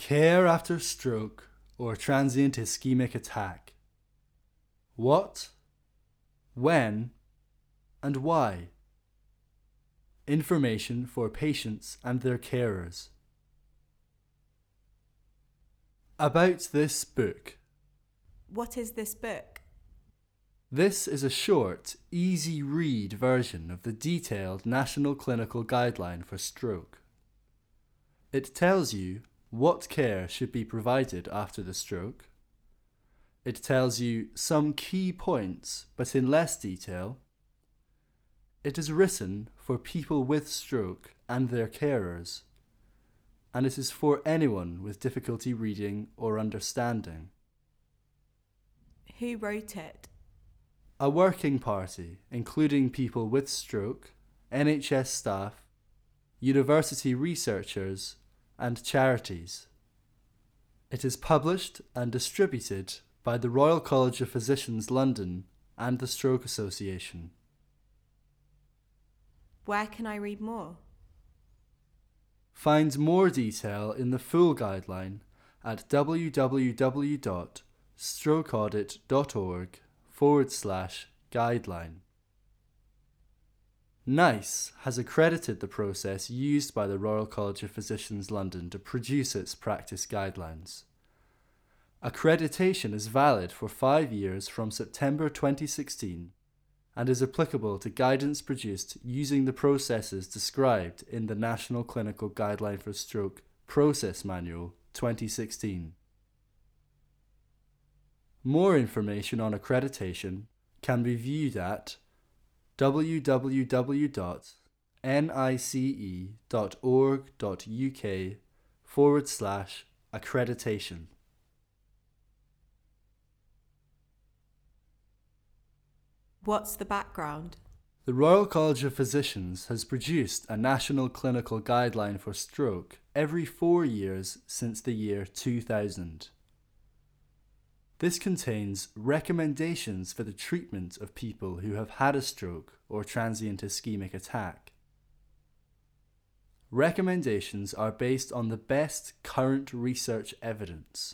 Care after stroke or transient ischemic attack. What, when, and why? Information for patients and their carers. About this book. What is this book? This is a short, easy read version of the detailed National Clinical Guideline for Stroke. It tells you what care should be provided after the stroke. It tells you some key points, but in less detail. It is written for people with stroke and their carers, and it is for anyone with difficulty reading or understanding. Who wrote it? A working party, including people with stroke, NHS staff, university researchers, and charities. It is published and distributed by the Royal College of Physicians London and the Stroke Association. Where can I read more? Find more detail in the full guideline at www.strokeaudit.org/guideline. NICE has accredited the process used by the Royal College of Physicians London to produce its practice guidelines. Accreditation is valid for 5 years from September 2016 and is applicable to guidance produced using the processes described in the National Clinical Guideline for Stroke Process Manual 2016. More information on accreditation can be viewed at www.nice.org.uk/accreditation. What's the background? The Royal College of Physicians has produced a National Clinical Guideline for Stroke every 4 years since the year 2000. This contains recommendations for the treatment of people who have had a stroke or transient ischemic attack. Recommendations are based on the best current research evidence.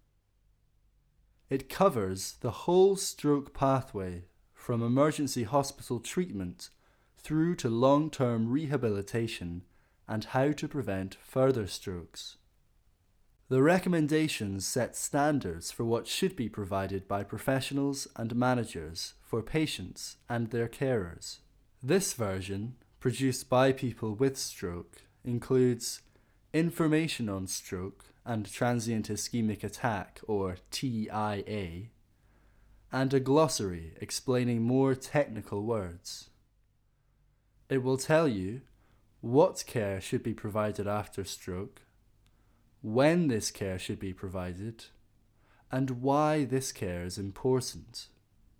It covers the whole stroke pathway from emergency hospital treatment through to long-term rehabilitation and how to prevent further strokes. The recommendations set standards for what should be provided by professionals and managers for patients and their carers. This version, produced by people with stroke, includes information on stroke and transient ischemic attack, or TIA, and a glossary explaining more technical words. It will tell you what care should be provided after stroke, when this care should be provided, and why this care is important.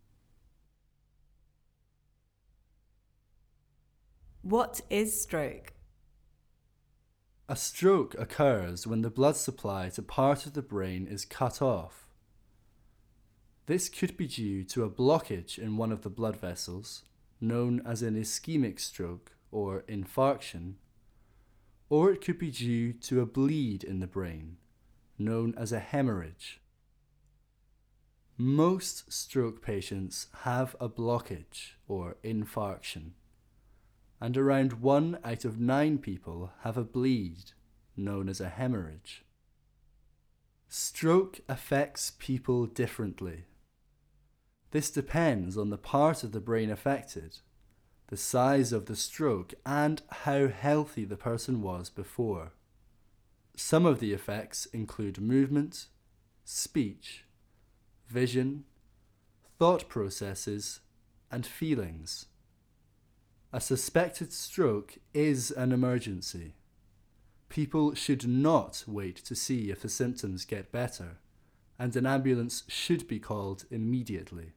What is stroke? A stroke occurs when the blood supply to part of the brain is cut off. This could be due to a blockage in one of the blood vessels, known as an ischemic stroke or infarction, or it could be due to a bleed in the brain, known as a hemorrhage. Most stroke patients have a blockage or infarction, and around 1 out of 9 people have a bleed, known as a hemorrhage. Stroke affects people differently. This depends on the part of the brain affected, the size of the stroke, and how healthy the person was before. Some of the effects include movement, speech, vision, thought processes, and feelings. A suspected stroke is an emergency. People should not wait to see if the symptoms get better, and an ambulance should be called immediately.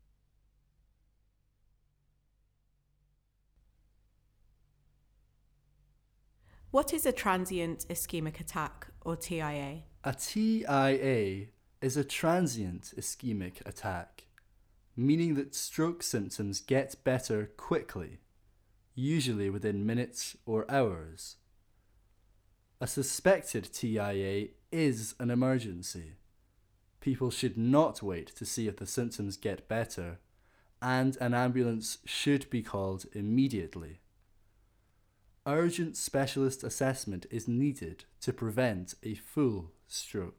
What is a transient ischemic attack, or TIA? A TIA is a transient ischemic attack, meaning that stroke symptoms get better quickly, usually within minutes or hours. A suspected TIA is an emergency. People should not wait to see if the symptoms get better, and an ambulance should be called immediately. Urgent specialist assessment is needed to prevent a full stroke.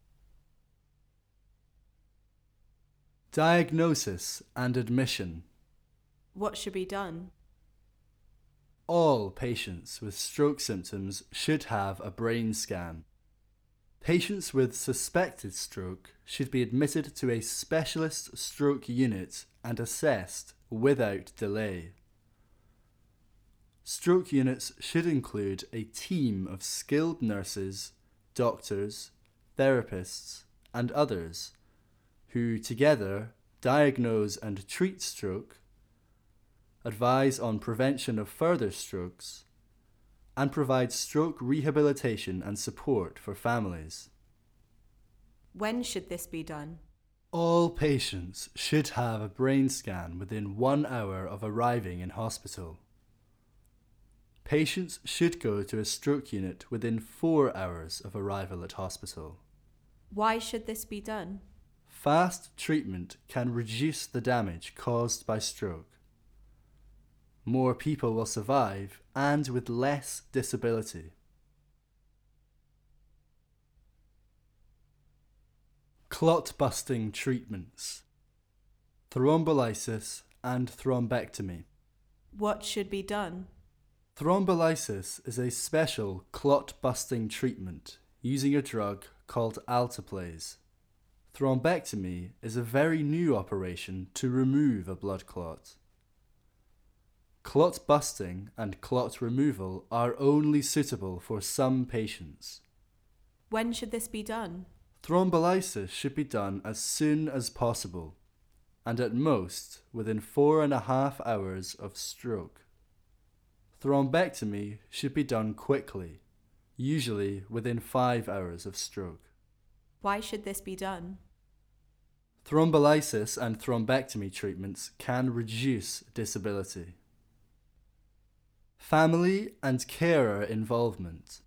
Diagnosis and admission. What should be done? All patients with stroke symptoms should have a brain scan. Patients with suspected stroke should be admitted to a specialist stroke unit and assessed without delay. Stroke units should include a team of skilled nurses, doctors, therapists, and others who together diagnose and treat stroke, advise on prevention of further strokes, and provide stroke rehabilitation and support for families. When should this be done? All patients should have a brain scan within 1 hour of arriving in hospital. Patients should go to a stroke unit within 4 hours of arrival at hospital. Why should this be done? Fast treatment can reduce the damage caused by stroke. More people will survive and with less disability. Clot-busting treatments. Thrombolysis and thrombectomy. What should be done? Thrombolysis is a special clot-busting treatment using a drug called alteplase. Thrombectomy is a very new operation to remove a blood clot. Clot busting and clot removal are only suitable for some patients. When should this be done? Thrombolysis should be done as soon as possible, and at most within 4.5 hours of stroke. Thrombectomy should be done quickly, usually within 5 hours of stroke. Why should this be done? Thrombolysis and thrombectomy treatments can reduce disability. Family and carer involvement.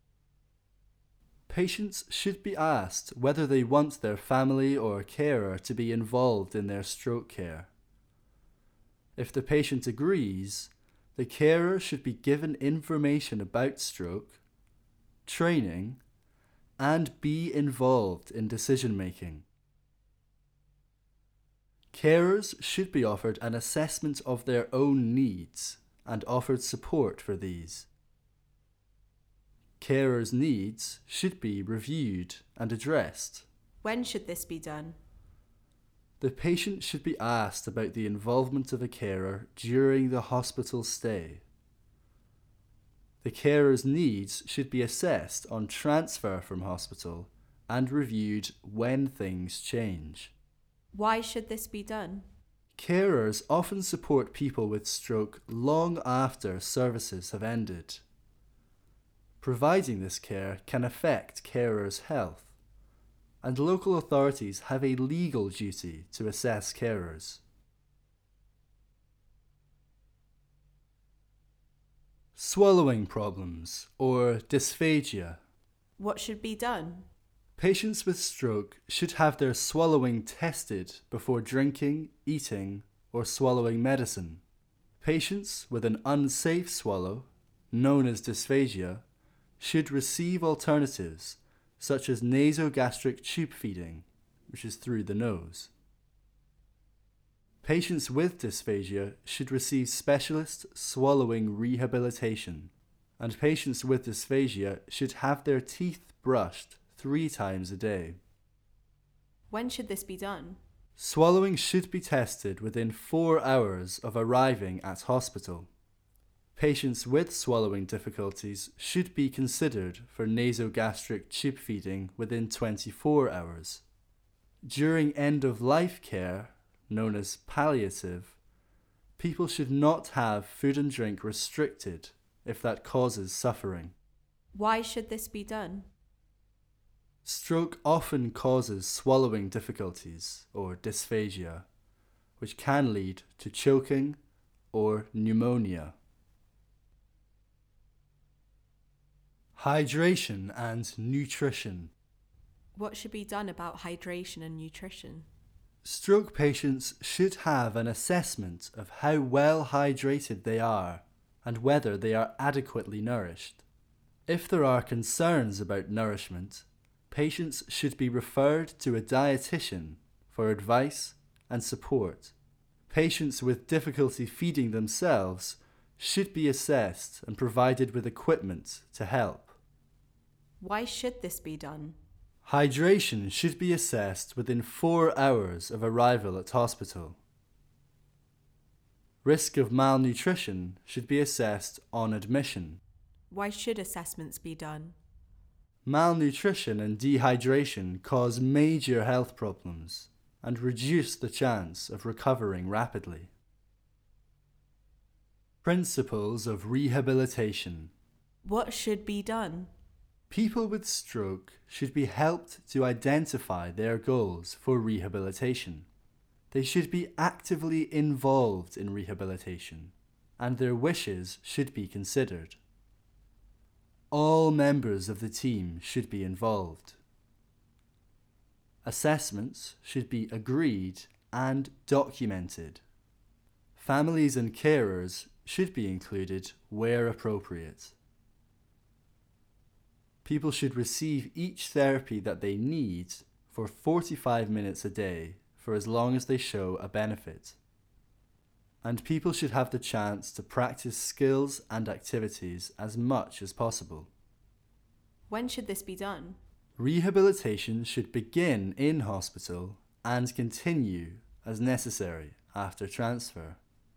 Patients should be asked whether they want their family or carer to be involved in their stroke care. If the patient agrees, the carer should be given information about stroke, training, and be involved in decision making. Carers should be offered an assessment of their own needs and offered support for these. Carers' needs should be reviewed and addressed. When should this be done? The patient should be asked about the involvement of a carer during the hospital stay. The carer's needs should be assessed on transfer from hospital and reviewed when things change. Why should this be done? Carers often support people with stroke long after services have ended. Providing this care can affect carers' health, and local authorities have a legal duty to assess carers. Swallowing problems or dysphagia. What should be done? Patients with stroke should have their swallowing tested before drinking, eating, or swallowing medicine. Patients with an unsafe swallow, known as dysphagia, should receive alternatives such as nasogastric tube feeding, which is through the nose. Patients with dysphagia should receive specialist swallowing rehabilitation, and patients with dysphagia should have their teeth brushed 3 times a day. When should this be done? Swallowing should be tested within 4 hours of arriving at hospital. Patients with swallowing difficulties should be considered for nasogastric tube feeding within 24 hours. During end-of-life care, known as palliative, people should not have food and drink restricted if that causes suffering. Why should this be done? Stroke often causes swallowing difficulties or dysphagia, which can lead to choking or pneumonia. Hydration and nutrition. What should be done about hydration and nutrition? Stroke patients should have an assessment of how well hydrated they are and whether they are adequately nourished. If there are concerns about nourishment, patients should be referred to a dietitian for advice and support. Patients with difficulty feeding themselves should be assessed and provided with equipment to help. Why should this be done? Hydration should be assessed within 4 hours of arrival at hospital. Risk of malnutrition should be assessed on admission. Why should assessments be done? Malnutrition and dehydration cause major health problems and reduce the chance of recovering rapidly. Principles of rehabilitation. What should be done? People with stroke should be helped to identify their goals for rehabilitation. They should be actively involved in rehabilitation, and their wishes should be considered. All members of the team should be involved. Assessments should be agreed and documented. Families and carers should be included where appropriate. People should receive each therapy that they need for 45 minutes a day for as long as they show a benefit. And people should have the chance to practice skills and activities as much as possible. When should this be done? Rehabilitation should begin in hospital and continue as necessary after transfer.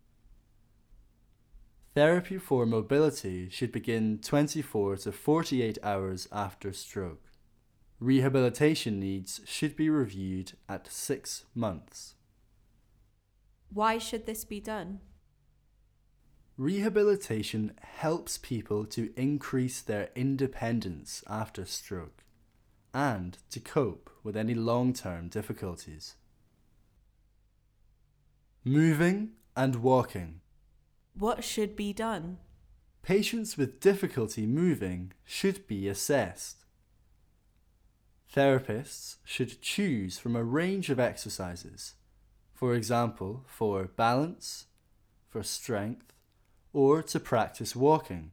Therapy for mobility should begin 24 to 48 hours after stroke. Rehabilitation needs should be reviewed at 6 months. Why should this be done? Rehabilitation helps people to increase their independence after stroke and to cope with any long-term difficulties. Moving and walking. What should be done? Patients with difficulty moving should be assessed. Therapists should choose from a range of exercises, for example, for balance, for strength, or to practice walking.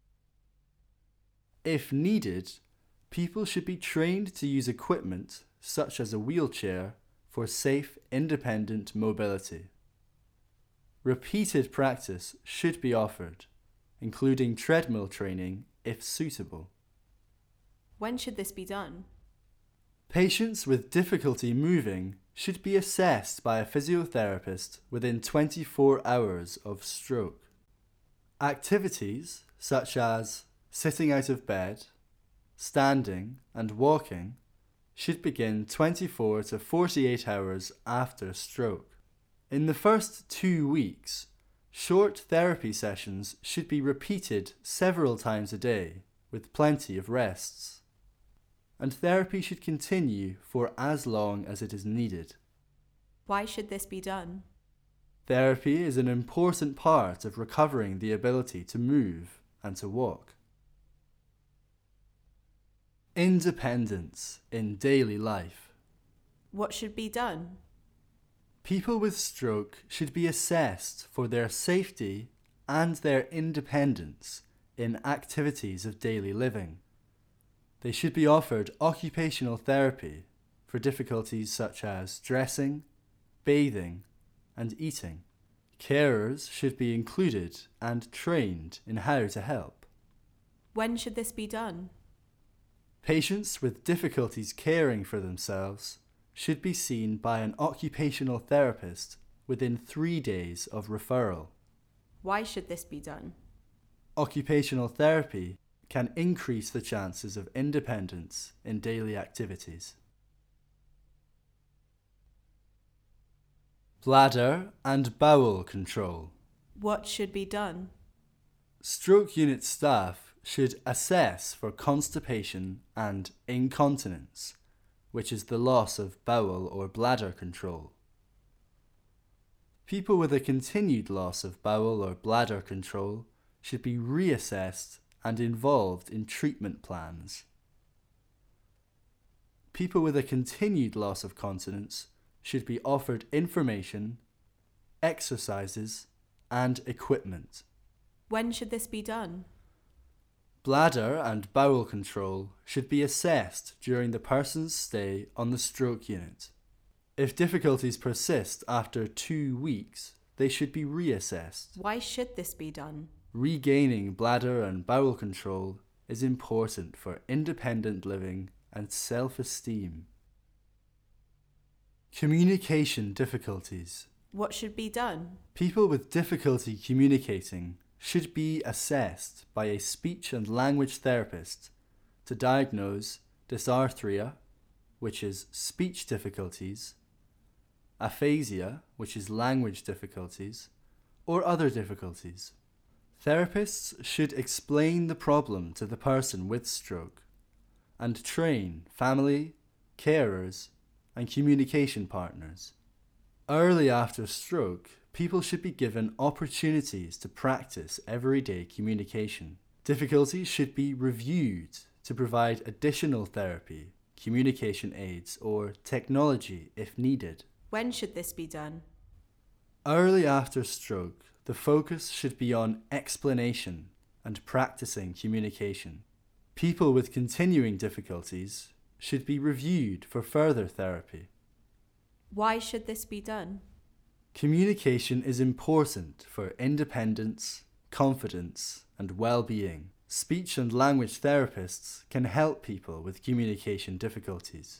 If needed, people should be trained to use equipment such as a wheelchair for safe, independent mobility. Repeated practice should be offered, including treadmill training if suitable. When should this be done? Patients with difficulty moving should be assessed by a physiotherapist within 24 hours of stroke. Activities such as sitting out of bed, standing and walking should begin 24 to 48 hours after stroke. In the first 2 weeks, short therapy sessions should be repeated several times a day with plenty of rests. And therapy should continue for as long as it is needed. Why should this be done? Therapy is an important part of recovering the ability to move and to walk. Independence in daily life. What should be done? People with stroke should be assessed for their safety and their independence in activities of daily living. They should be offered occupational therapy for difficulties such as dressing, bathing, and eating. Carers should be included and trained in how to help. When should this be done? Patients with difficulties caring for themselves should be seen by an occupational therapist within 3 days of referral. Why should this be done? Occupational therapy can increase the chances of independence in daily activities. Bladder and bowel control. What should be done? Stroke unit staff should assess for constipation and incontinence, which is the loss of bowel or bladder control. People with a continued loss of bowel or bladder control should be reassessed and involved in treatment plans. People with a continued loss of continence should be offered information, exercises, and equipment. When should this be done? Bladder and bowel control should be assessed during the person's stay on the stroke unit. If difficulties persist after 2 weeks, they should be reassessed. Why should this be done? Regaining bladder and bowel control is important for independent living and self-esteem. Communication difficulties. What should be done? People with difficulty communicating should be assessed by a speech and language therapist to diagnose dysarthria, which is speech difficulties, aphasia, which is language difficulties, or other difficulties. Therapists should explain the problem to the person with stroke and train family, carers, and communication partners. Early after stroke, people should be given opportunities to practice everyday communication. Difficulties should be reviewed to provide additional therapy, communication aids, or technology if needed. When should this be done? Early after stroke, the focus should be on explanation and practicing communication. People with continuing difficulties should be reviewed for further therapy. Why should this be done? Communication is important for independence, confidence, and well-being. Speech and language therapists can help people with communication difficulties.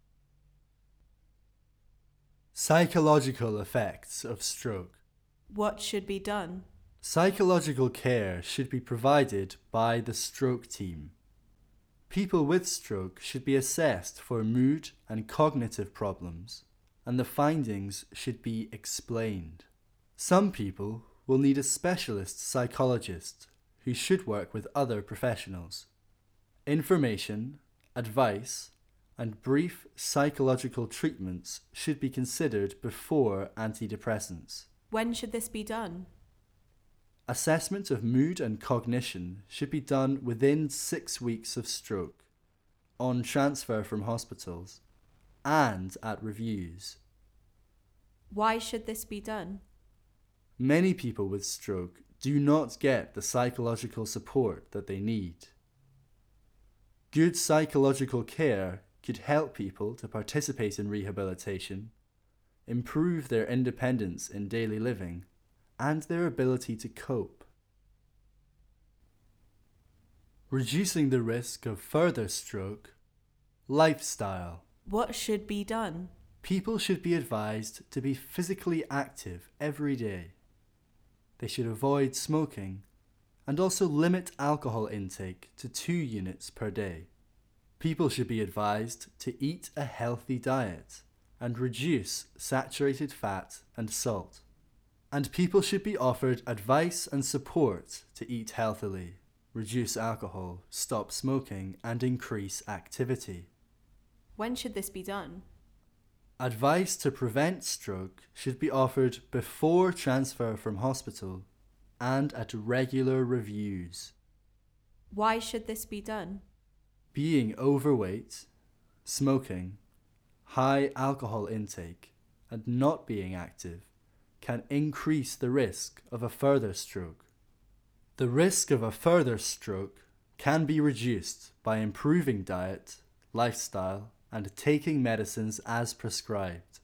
Psychological effects of stroke. What should be done? Psychological care should be provided by the stroke team. People with stroke should be assessed for mood and cognitive problems, and the findings should be explained. Some people will need a specialist psychologist who should work with other professionals. Information, advice, and brief psychological treatments should be considered before antidepressants. When should this be done? Assessment of mood and cognition should be done within 6 weeks of stroke, on transfer from hospitals, and at reviews. Why should this be done? Many people with stroke do not get the psychological support that they need. Good psychological care could help people to participate in rehabilitation, improve their independence in daily living, and their ability to cope. Reducing the risk of further stroke. Lifestyle. What should be done? People should be advised to be physically active every day. They should avoid smoking and also limit alcohol intake to 2 units per day. People should be advised to eat a healthy diet and reduce saturated fat and salt. And people should be offered advice and support to eat healthily, reduce alcohol, stop smoking, and increase activity. When should this be done? Advice to prevent stroke should be offered before transfer from hospital and at regular reviews. Why should this be done? Being overweight, smoking, high alcohol intake, and not being active can increase the risk of a further stroke. The risk of a further stroke can be reduced by improving diet, lifestyle, and taking medicines as prescribed.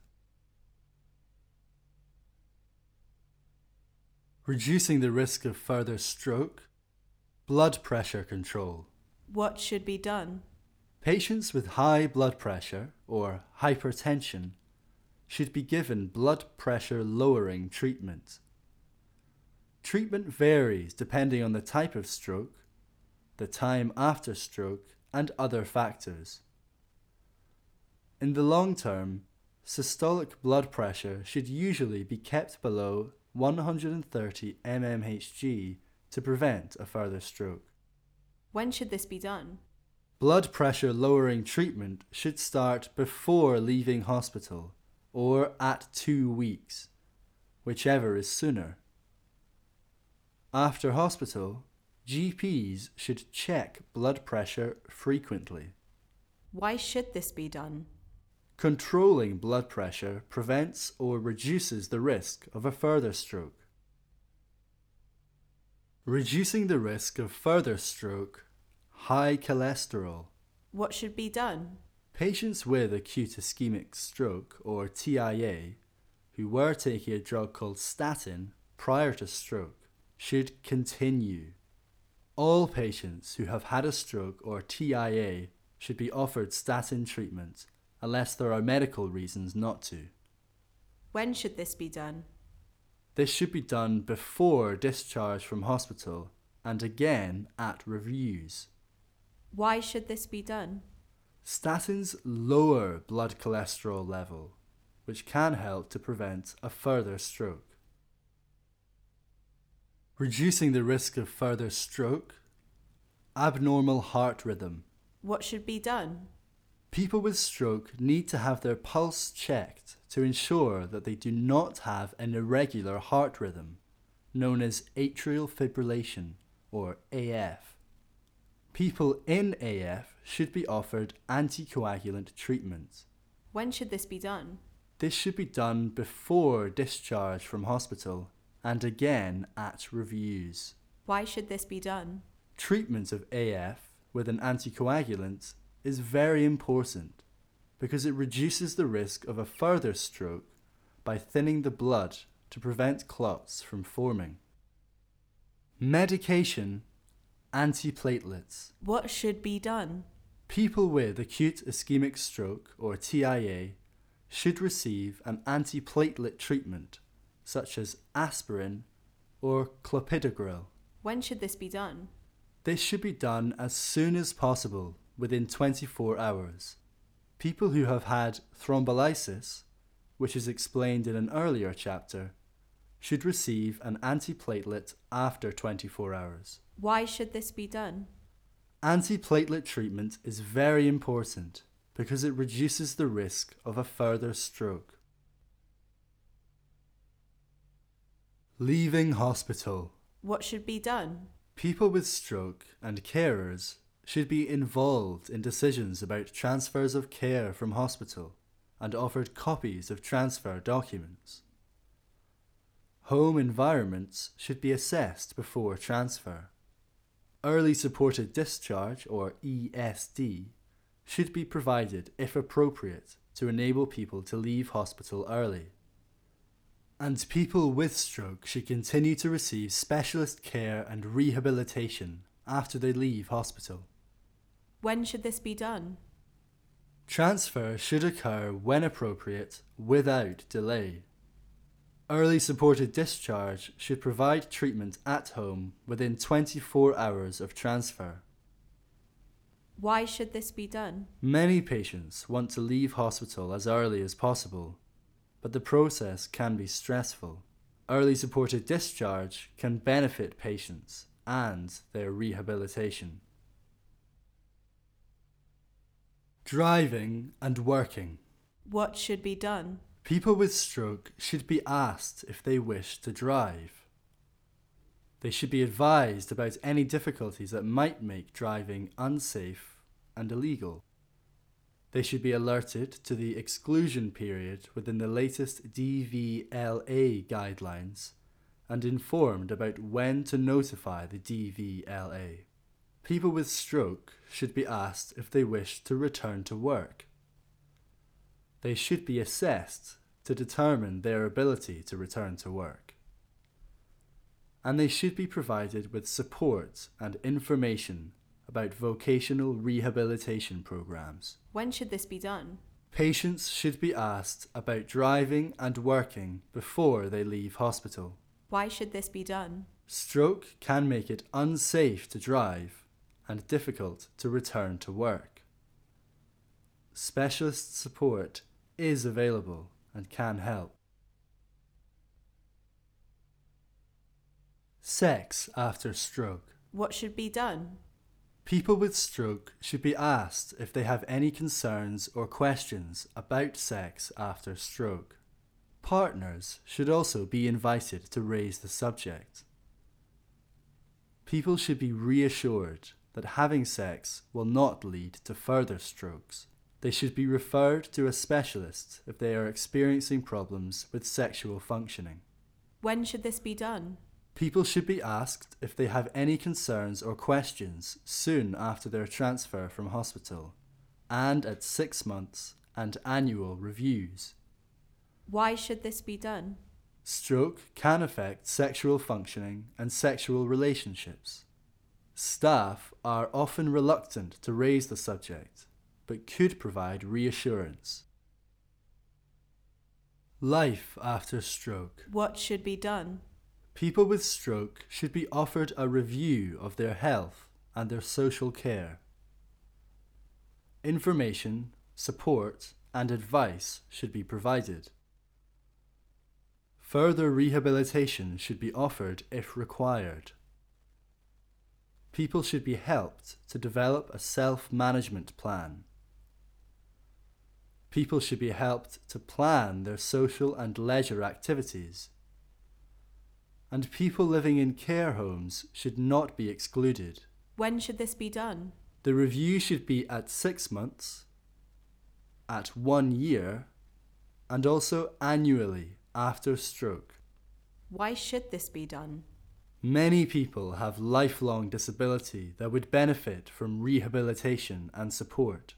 Reducing the risk of further stroke. Blood pressure control. What should be done? Patients with high blood pressure or hypertension should be given blood pressure lowering treatment. Treatment varies depending on the type of stroke, the time after stroke, and other factors. In the long term, systolic blood pressure should usually be kept below 130 mmHg to prevent a further stroke. When should this be done? Blood pressure lowering treatment should start before leaving hospital or at 2 weeks, whichever is sooner. After hospital, GPs should check blood pressure frequently. Why should this be done? Controlling blood pressure prevents or reduces the risk of a further stroke. Reducing the risk of further stroke, high cholesterol. What should be done? Patients with acute ischemic stroke, or TIA, who were taking a drug called statin prior to stroke, should continue. All patients who have had a stroke or TIA should be offered statin treatment unless there are medical reasons not to. When should this be done? This should be done before discharge from hospital and again at reviews. Why should this be done? Statins lower blood cholesterol level, which can help to prevent a further stroke. Reducing the risk of further stroke, abnormal heart rhythm. What should be done? People with stroke need to have their pulse checked to ensure that they do not have an irregular heart rhythm, known as atrial fibrillation, or AF. People in AF should be offered anticoagulant treatment. When should this be done? This should be done before discharge from hospital and again at reviews. Why should this be done? Treatment of AF with an anticoagulant is very important because it reduces the risk of a further stroke by thinning the blood to prevent clots from forming. Medication, antiplatelets. What should be done? People with acute ischemic stroke, or TIA, should receive an antiplatelet treatment such as aspirin or clopidogrel. When should this be done? This should be done as soon as possible, within 24 hours. People who have had thrombolysis, which is explained in an earlier chapter, should receive an antiplatelet after 24 hours. Why should this be done? Antiplatelet treatment is very important because it reduces the risk of a further stroke. Leaving hospital. What should be done? People with stroke and carers should be involved in decisions about transfers of care from hospital and offered copies of transfer documents. Home environments should be assessed before transfer. Early supported discharge, or ESD, should be provided if appropriate to enable people to leave hospital early. And people with stroke should continue to receive specialist care and rehabilitation after they leave hospital. When should this be done? Transfer should occur when appropriate, without delay. Early supported discharge should provide treatment at home within 24 hours of transfer. Why should this be done? Many patients want to leave hospital as early as possible, but the process can be stressful. Early supported discharge can benefit patients and their rehabilitation. Driving and working. What should be done? People with stroke should be asked if they wish to drive. They should be advised about any difficulties that might make driving unsafe and illegal. They should be alerted to the exclusion period within the latest DVLA guidelines and informed about when to notify the DVLA. People with stroke should be asked if they wish to return to work. They should be assessed to determine their ability to return to work. And they should be provided with support and information about vocational rehabilitation programs. When should this be done? Patients should be asked about driving and working before they leave hospital. Why should this be done? Stroke can make it unsafe to drive and difficult to return to work. Specialist support is available and can help. Sex after stroke. What should be done? People with stroke should be asked if they have any concerns or questions about sex after stroke. Partners should also be invited to raise the subject. People should be reassured that having sex will not lead to further strokes. They should be referred to a specialist if they are experiencing problems with sexual functioning. When should this be done? People should be asked if they have any concerns or questions soon after their transfer from hospital, and at 6 months and annual reviews. Why should this be done? Stroke can affect sexual functioning and sexual relationships. Staff are often reluctant to raise the subject, but could provide reassurance. Life after stroke. What should be done? People with stroke should be offered a review of their health and their social care. Information, support, and advice should be provided. Further rehabilitation should be offered if required. People should be helped to develop a self-management plan. People should be helped to plan their social and leisure activities. And people living in care homes should not be excluded. When should this be done? The review should be at 6 months, at 1 year, and also annually after stroke. Why should this be done? Many people have lifelong disability that would benefit from rehabilitation and support.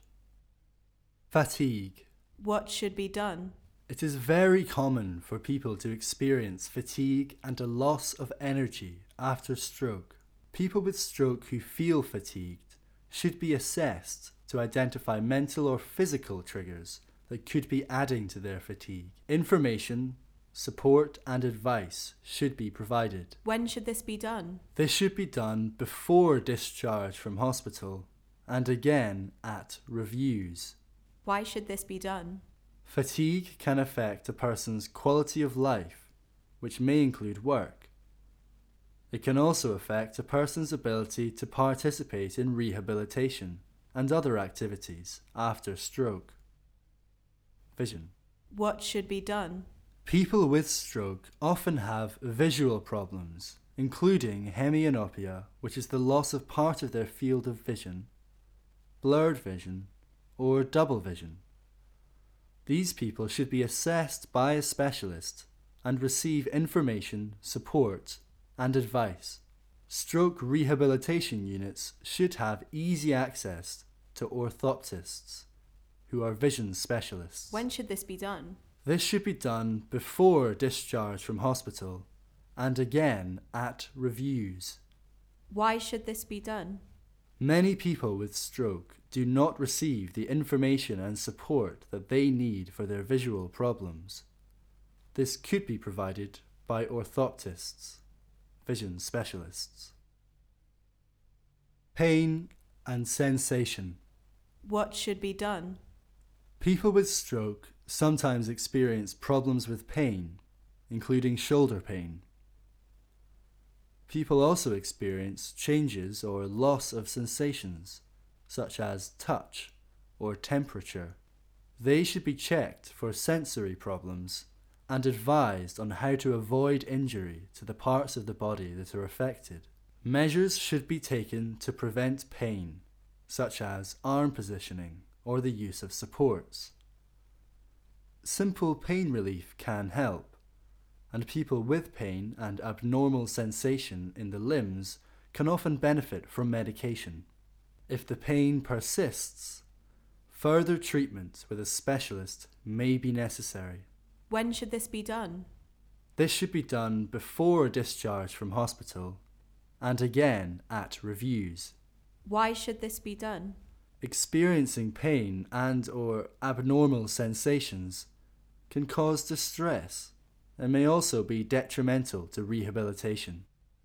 Fatigue. What should be done? It is very common for people to experience fatigue and a loss of energy after stroke. People with stroke who feel fatigued should be assessed to identify mental or physical triggers that could be adding to their fatigue. Information, support and advice should be provided. When should this be done? This should be done before discharge from hospital and again at reviews. Why should this be done? Fatigue can affect a person's quality of life, which may include work. It can also affect a person's ability to participate in rehabilitation and other activities after stroke. Vision. What should be done? People with stroke often have visual problems, including hemianopia, which is the loss of part of their field of vision, blurred vision, or double vision. These people should be assessed by a specialist and receive information, support, and advice. Stroke rehabilitation units should have easy access to orthoptists, who are vision specialists. When should this be done? This should be done before discharge from hospital and again at reviews. Why should this be done? Many people with stroke do not receive the information and support that they need for their visual problems. This could be provided by orthoptists, vision specialists. Pain and sensation. What should be done? People with stroke sometimes experience problems with pain, including shoulder pain. People also experience changes or loss of sensations, such as touch or temperature. They should be checked for sensory problems and advised on how to avoid injury to the parts of the body that are affected. Measures should be taken to prevent pain, such as arm positioning or the use of supports. Simple pain relief can help, and people with pain and abnormal sensation in the limbs can often benefit from medication. If the pain persists, further treatment with a specialist may be necessary. When should this be done? This should be done before discharge from hospital and again at reviews. Why should this be done? Experiencing pain and/or abnormal sensations can cause distress and may also be detrimental to rehabilitation.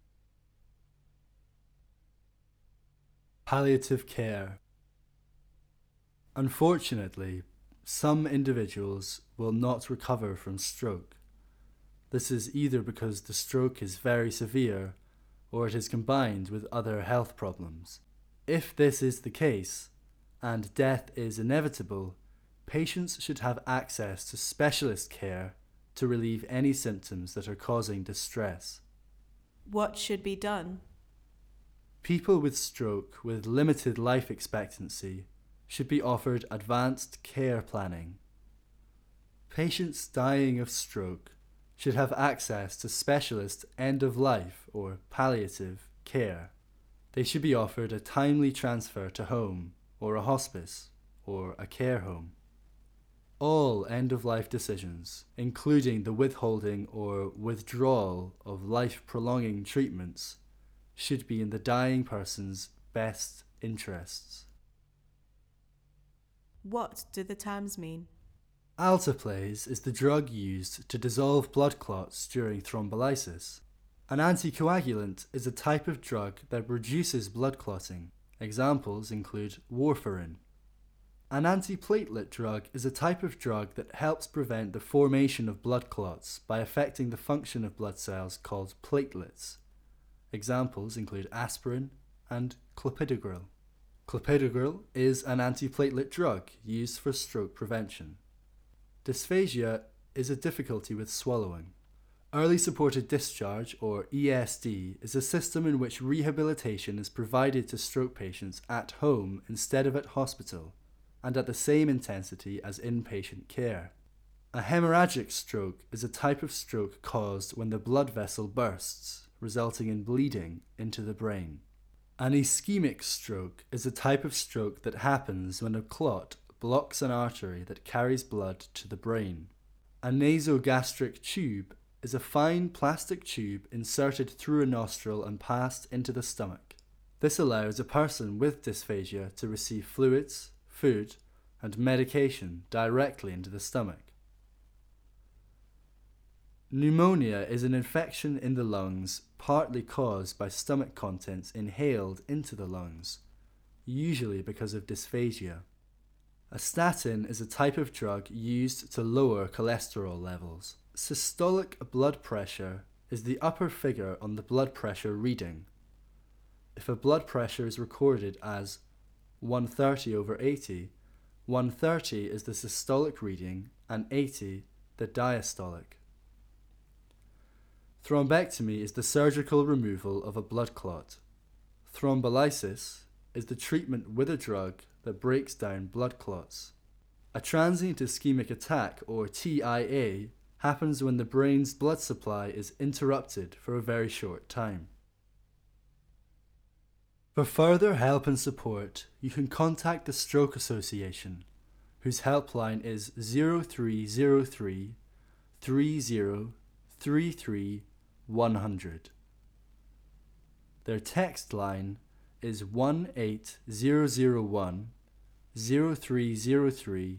Palliative care. Unfortunately, some individuals will not recover from stroke. This is either because the stroke is very severe or it is combined with other health problems. If this is the case, and death is inevitable, patients should have access to specialist care to relieve any symptoms that are causing distress. What should be done? People with stroke with limited life expectancy should be offered advanced care planning. Patients dying of stroke should have access to specialist end-of-life or palliative care. They should be offered a timely transfer to home or a hospice or a care home. All end-of-life decisions, including the withholding or withdrawal of life-prolonging treatments, should be in the dying person's best interests. What do the terms mean? Alteplase is the drug used to dissolve blood clots during thrombolysis. An anticoagulant is a type of drug that reduces blood clotting. Examples include warfarin. An antiplatelet drug is a type of drug that helps prevent the formation of blood clots by affecting the function of blood cells called platelets. Examples include aspirin and clopidogrel. Clopidogrel is an antiplatelet drug used for stroke prevention. Dysphagia is a difficulty with swallowing. Early supported discharge, or ESD, is a system in which rehabilitation is provided to stroke patients at home instead of at hospital, and at the same intensity as inpatient care. A hemorrhagic stroke is a type of stroke caused when the blood vessel bursts, resulting in bleeding into the brain. An ischemic stroke is a type of stroke that happens when a clot blocks an artery that carries blood to the brain. A nasogastric tube is a fine plastic tube inserted through a nostril and passed into the stomach. This allows a person with dysphagia to receive fluids, food, and medication directly into the stomach. Pneumonia is an infection in the lungs partly caused by stomach contents inhaled into the lungs, usually because of dysphagia. A statin is a type of drug used to lower cholesterol levels. Systolic blood pressure is the upper figure on the blood pressure reading. If a blood pressure is recorded as 130/80, 130 is the systolic reading and 80 the diastolic. Thrombectomy is the surgical removal of a blood clot. Thrombolysis is the treatment with a drug that breaks down blood clots. A transient ischemic attack, or TIA, happens when the brain's blood supply is interrupted for a very short time. For further help and support, you can contact the Stroke Association, whose helpline is 0303 3033 100. Their text line is 18001 0303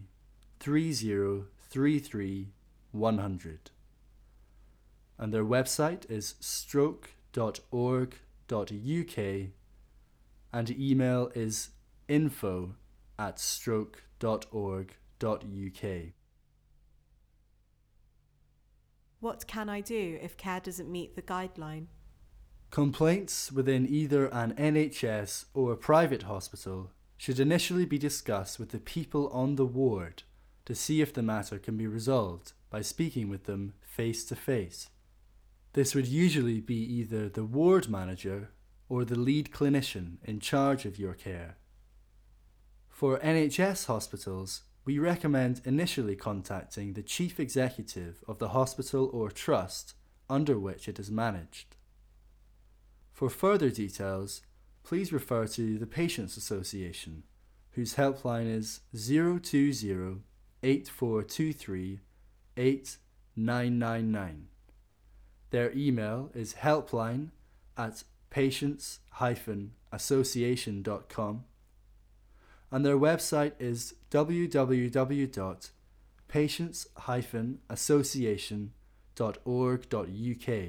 3033 100. And their website is stroke.org.uk and email is info@stroke.org.uk. What can I do if care doesn't meet the guideline? Complaints within either an NHS or a private hospital should initially be discussed with the people on the ward to see if the matter can be resolved by speaking with them face to face. This would usually be either the ward manager or the lead clinician in charge of your care. For NHS hospitals, we recommend initially contacting the chief executive of the hospital or trust under which it is managed. For further details, please refer to the Patients Association, whose helpline is 020 8423 8999. Their email is helpline@patients-association.com, and their website is www.patients-association.org.uk.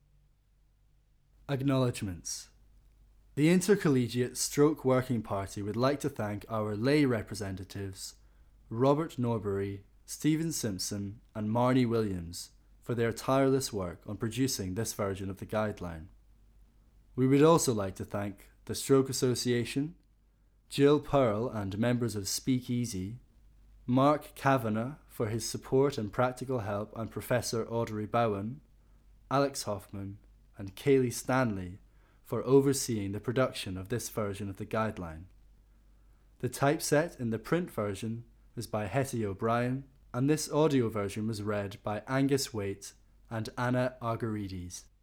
Acknowledgements. The Intercollegiate Stroke Working Party would like to thank our lay representatives, Robert Norbury, Stephen Simpson and Marnie Williams, for their tireless work on producing this version of the guideline. We would also like to thank the Stroke Association, Jill Pearl and members of Speakeasy, Mark Kavanagh for his support and practical help, and Professor Audrey Bowen, Alex Hoffman and Kaylee Stanley for overseeing the production of this version of the guideline. The typeset in the print version is by Hetty O'Brien, and this audio version was read by Angus Waite and Anna Argarides.